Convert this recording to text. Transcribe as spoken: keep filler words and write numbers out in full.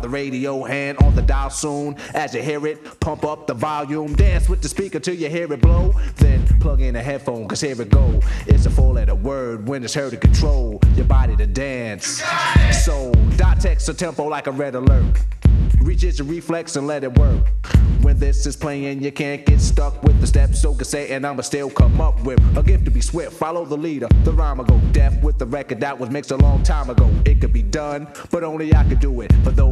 the radio, hand on the dial soon. As you hear it, pump up the volume. Dance with the speaker till you hear it blow. Then plug in a headphone, cause here it go. It's a four-letter word when it's heard to control your body to dance. So, dot text a tempo like a red alert. Reach your reflex and let it work. When this is playing, you can't get stuck with the steps. So can say, and I'ma still come up with a gift to be swift. Follow the leader, the rhyme go deaf with the record that was mixed a long time ago. It could be done, but only I could do it. For those